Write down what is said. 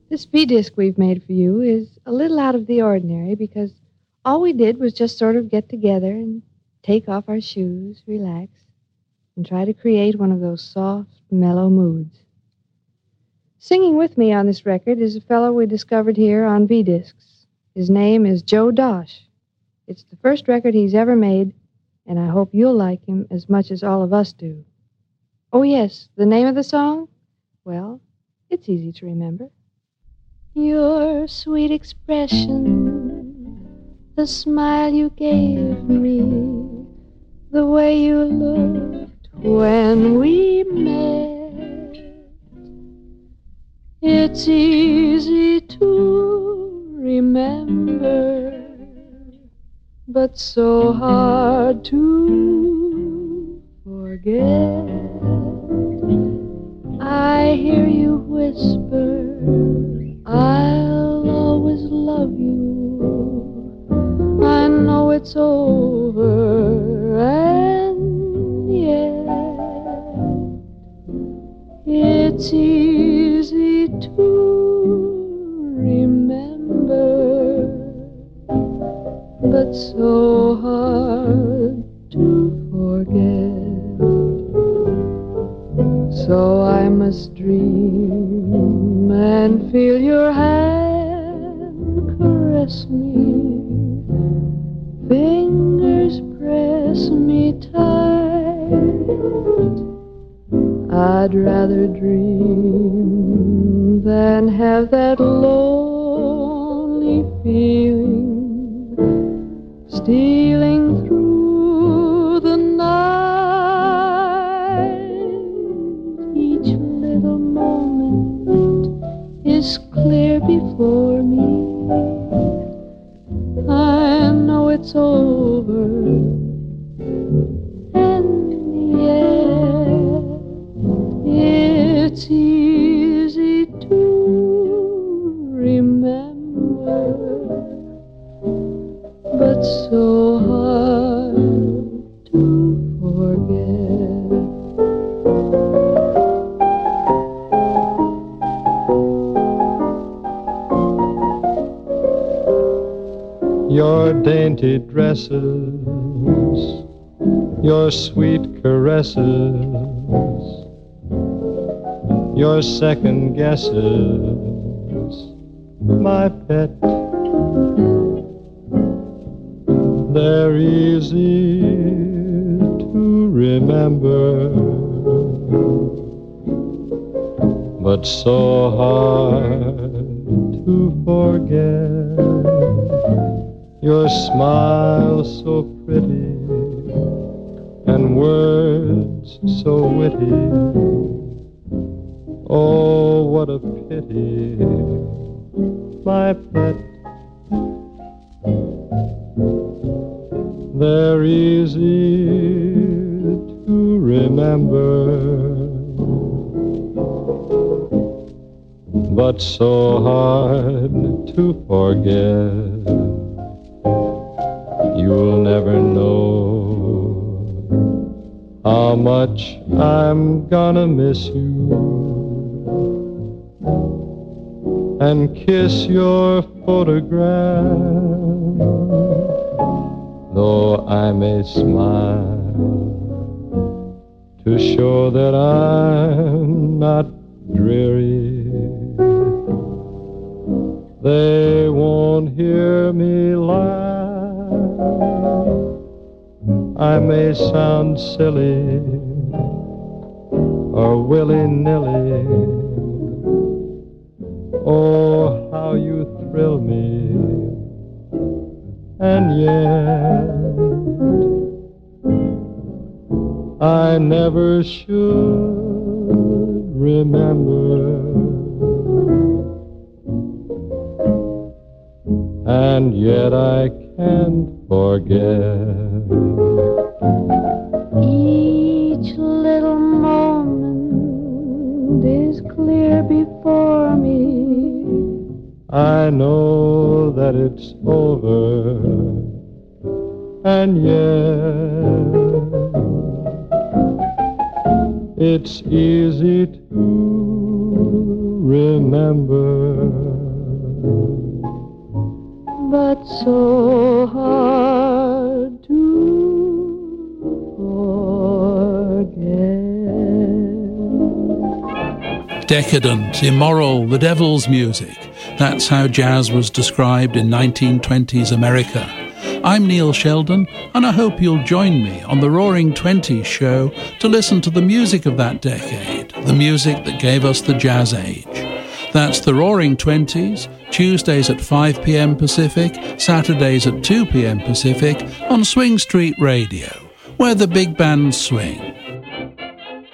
This B disc we've made for you is a little out of the ordinary because all we did was just sort of get together and take off our shoes, relax, and try to create one of those soft, mellow moods. Singing with me on this record is a fellow we discovered here on B discs. His name is Joe Dosh. It's the first record he's ever made, and I hope you'll like him as much as all of us do. Oh, yes, the name of the song? Well, it's easy to remember. Your sweet expression, the smile you gave me, the way you looked when we met. It's easy to remember, but so hard to forget. I hear you whisper, I'll always love you. I know it's over, and yet it's easy to remember, but so hard to forget. So I must dream and feel your hand caress me, fingers press me tight. I'd rather dream than have that lonely feeling stealing through the night. Each little moment is clear before me. I know it's over, and yet it's easy to remember, but so hard to forget. Your dainty dresses, your sweet caresses, your second guesses, my pet, they're easy to remember, but so hard to forget. Your smile so pretty, and words so witty. Oh, what a pity, my pet. They're easy to remember, but so hard to forget. You'll never know how much I'm gonna miss you and kiss your photograph, though I may smile to show that I'm not dreary. They won't hear me laugh. I may sound silly or willy-nilly. Oh, how you thrill me. And yet I never should remember. And yet I can't forget. Each little moment is clear before me. I know that it's over, and yet it's easy to remember, but so hard to forget. Decadent, immoral, the devil's music. That's how jazz was described in 1920s America. I'm Neil Sheldon, and I hope you'll join me on the Roaring Twenties show to listen to the music of that decade, the music that gave us the jazz age. That's the Roaring Twenties, Tuesdays at 5 p.m. Pacific, Saturdays at 2 p.m. Pacific on Swing Street Radio, where the big bands swing.